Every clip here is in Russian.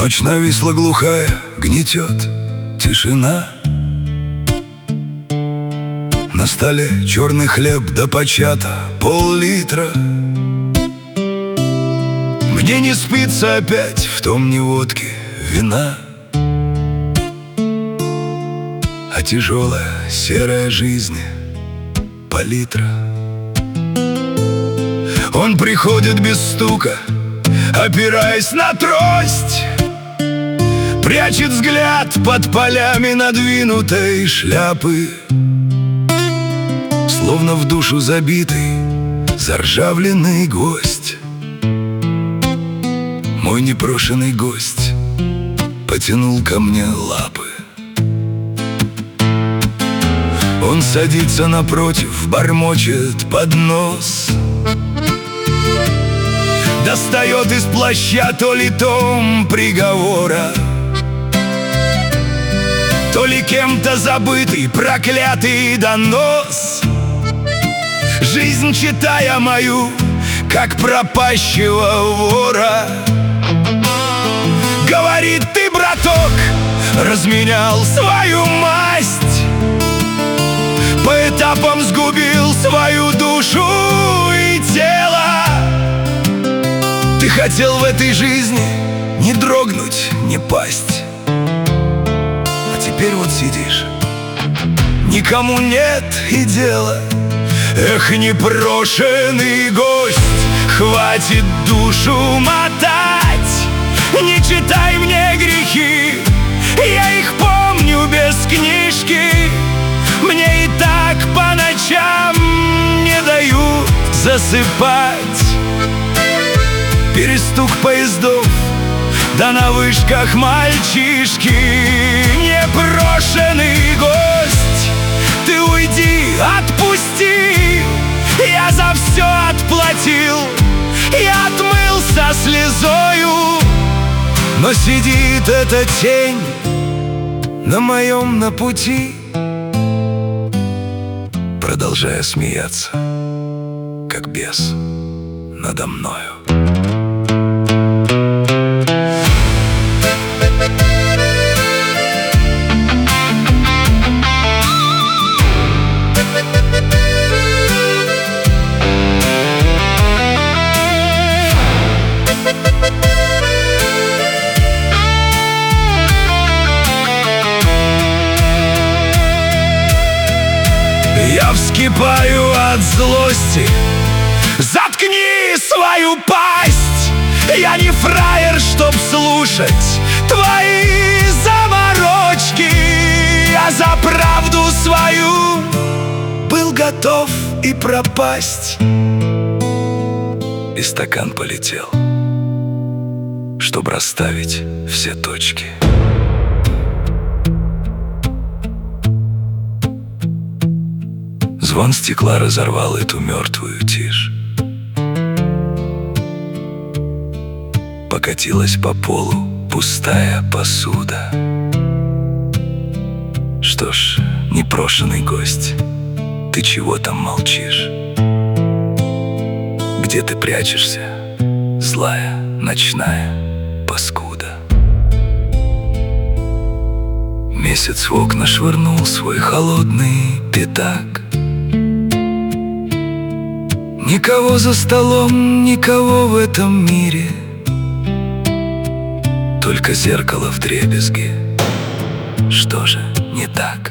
Ночь нависла глухая, гнетет тишина. На столе черный хлеб да почата пол-литра. Мне не спится опять, в том ни водки, вина, а тяжелая серая жизнь палитра. Он приходит без стука, опираясь на трость, прячет взгляд под полями надвинутой шляпы, словно в душу забитый заржавленный гвоздь. Мой непрошенный гость потянул ко мне лапы. Он садится напротив, бормочет под нос, достает из плаща то ли том приговора, то ли кем-то забытый проклятый донос. Жизнь, читая мою, как пропащего вора, говорит: ты, браток, разменял свою масть, по этапам сгубил свою душу и тело. Ты хотел в этой жизни не дрогнуть, не пасть, а теперь вот сидишь, никому нет и дела. Эх, непрошенный гость, хватит душу мотать, не читай мне грехи, я их помню без книжки. Мне и так по ночам не дают засыпать. Перестук поездов, да на вышках мальчишки. Непрошенный гость, ты уйди, отпусти, я за все отплатил, я отмылся слезою. Но сидит эта тень на моем на пути, продолжая смеяться, как бес надо мною. Я вскипаю от злости, заткни свою пасть. Я не фраер, чтоб слушать твои заморочки. Я за правду свою был готов и пропасть. И стакан полетел, чтоб расставить все точки. Звон стекла разорвал эту мертвую тишь. Покатилась по полу пустая посуда. Что ж, непрошенный гость, ты чего там молчишь? Где ты прячешься, злая ночная паскуда? Месяц в окна швырнул свой холодный пятак. Никого за столом, никого в этом мире, только зеркало вдребезги. Что же не так?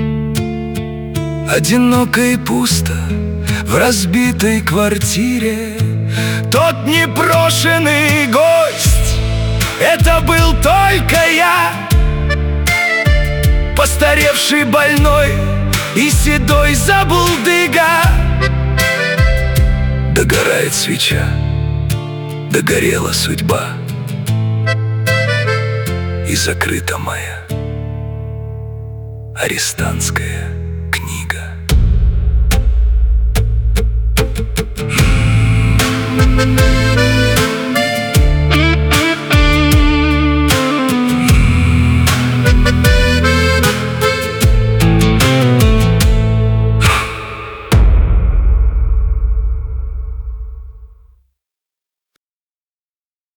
Одиноко и пусто в разбитой квартире. Тот непрошенный гость, это был только я, постаревший больной и седой забулдыга. Догорает свеча, догорела судьба, и закрыта моя арестантская книга.